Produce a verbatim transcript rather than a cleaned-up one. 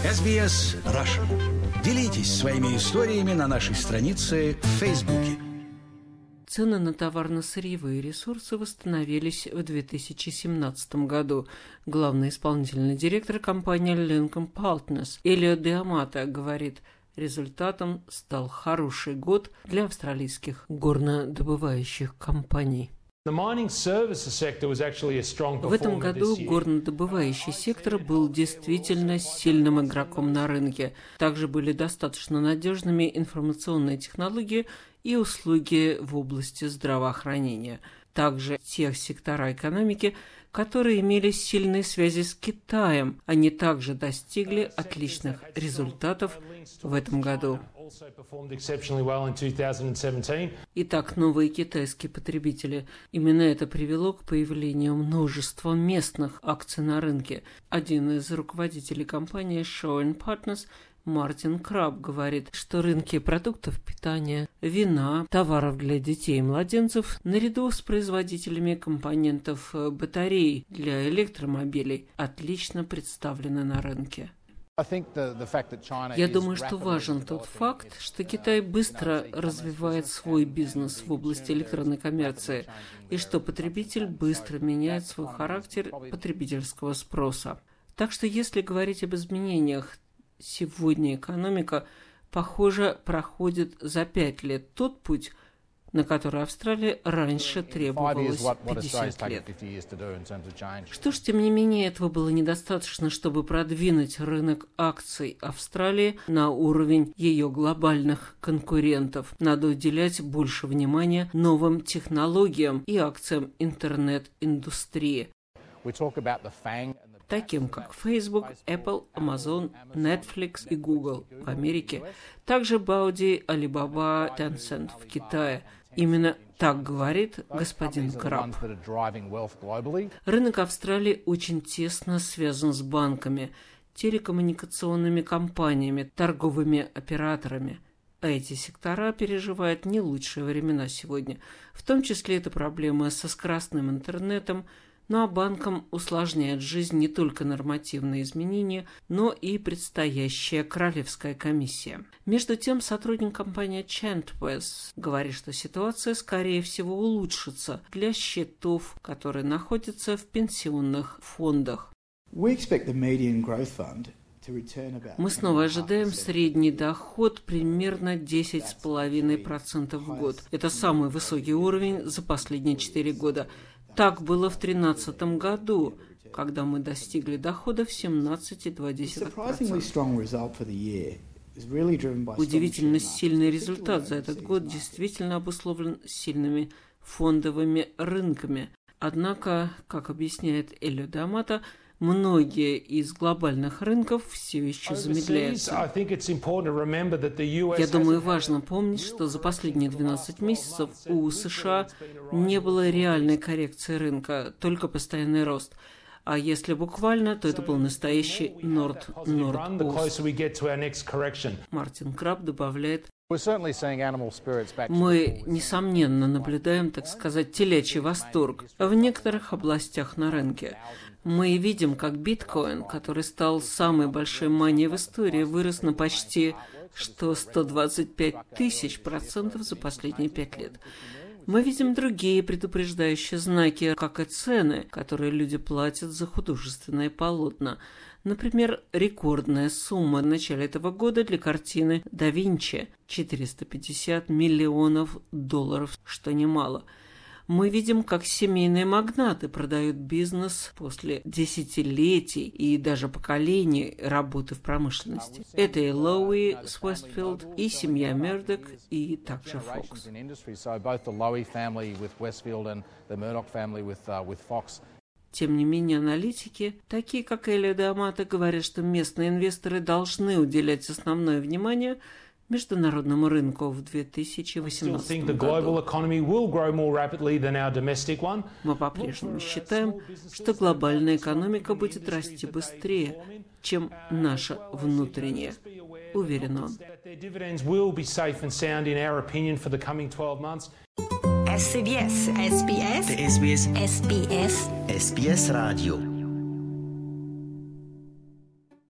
эс би эс Russian. Делитесь своими историями на нашей странице в Фейсбуке. Цены на товарно-сырьевые ресурсы восстановились в две тысячи семнадцатом году. Главный исполнительный директор компании Lincoln Partners Элиот Диамато говорит, результатом стал хороший год для австралийских горнодобывающих компаний. В этом году горнодобывающий сектор был действительно сильным игроком на рынке. Также были достаточно надежными информационные технологии и услуги в области здравоохранения. Также те сектора экономики, которые имели сильные связи с Китаем, они также достигли отличных результатов в этом году. Итак, новые китайские потребители. Именно это привело к появлению множества местных акций на рынке. Один из руководителей компании Shaw энд Partners Мартин Краб говорит, что рынки продуктов питания, вина, товаров для детей и младенцев, наряду с производителями компонентов батарей для электромобилей, отлично представлены на рынке. Я думаю, что важен тот факт, что Китай быстро развивает свой бизнес в области электронной коммерции и что потребитель быстро меняет свой характер потребительского спроса. Так что если говорить об изменениях, сегодня экономика, похоже, проходит за пять лет тот путь, на который Австралии раньше требовалось пятьдесят лет. Что ж, тем не менее, этого было недостаточно, чтобы продвинуть рынок акций Австралии на уровень ее глобальных конкурентов. Надо уделять больше внимания новым технологиям и акциям интернет-индустрии, таким как Facebook, Apple, Amazon, Netflix и Google в Америке, также Baudi, Alibaba, Tencent в Китае. Именно так говорит господин Краб. Рынок Австралии очень тесно связан с банками, телекоммуникационными компаниями, торговыми операторами. А эти сектора переживают не лучшие времена сегодня. В том числе это проблемы со скоростным интернетом. Ну а банкам усложняет жизнь не только нормативные изменения, но и предстоящая королевская комиссия. Между тем, сотрудник компании Chantwest говорит, что ситуация, скорее всего, улучшится для счетов, которые находятся в пенсионных фондах. Мы снова ожидаем средний доход примерно десять целых пять десятых процента в год. Это самый высокий уровень за последние четыре года. Так было в две тысячи тринадцатом году, когда мы достигли дохода в семнадцать целых два десятых процента. Удивительно сильный результат за этот год действительно обусловлен сильными фондовыми рынками. Однако, как объясняет Элиот Диамато, многие из глобальных рынков все еще замедляются. Я думаю, важно помнить, что за последние двенадцать месяцев у США не было реальной коррекции рынка, только постоянный рост. А если буквально, то это был настоящий Норд-Норд-Ост. Мартин Краб добавляет, мы, несомненно, наблюдаем, так сказать, телячий восторг в некоторых областях на рынке. Мы видим, как биткоин, который стал самой большой манией в истории, вырос на почти что сто двадцать пять тысяч процентов за последние пять лет. Мы видим другие предупреждающие знаки, как и цены, которые люди платят за художественные полотна. Например, рекордная сумма в начале этого года для картины «Да Винчи» – четыреста пятьдесят миллионов долларов, что немало. Мы видим, как семейные магнаты продают бизнес после десятилетий и даже поколений работы в промышленности. Это и Лоуи с Westfield, и семья Мердок, и также Fox. Тем не менее, аналитики, такие как Элиот Диамато, говорят, что местные инвесторы должны уделять основное внимание международному рынку в две тысячи восемнадцатом году. Мы по-прежнему считаем, что глобальная экономика будет расти быстрее, чем наша внутренняя, уверен он. эс би эс, эс би эс, эс би эс, эс би эс, эс би эс радио.